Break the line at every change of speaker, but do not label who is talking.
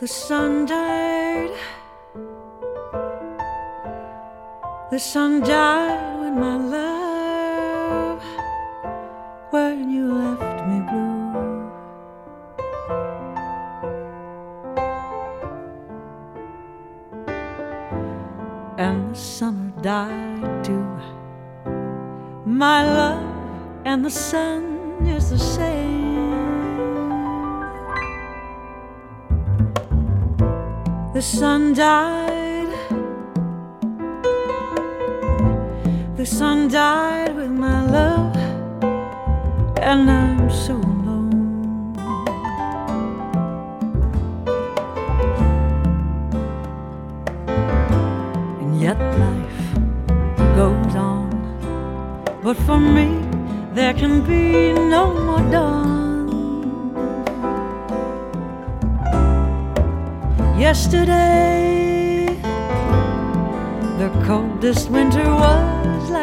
The sun died. The sun died when my love, when you left me blue. And the summer died too. My love and the sun is the same. The sun died. The sun died with my love, and I'm so alone. And yet life goes on, but for me there can be no more dawn. Yesterday the coldest winter was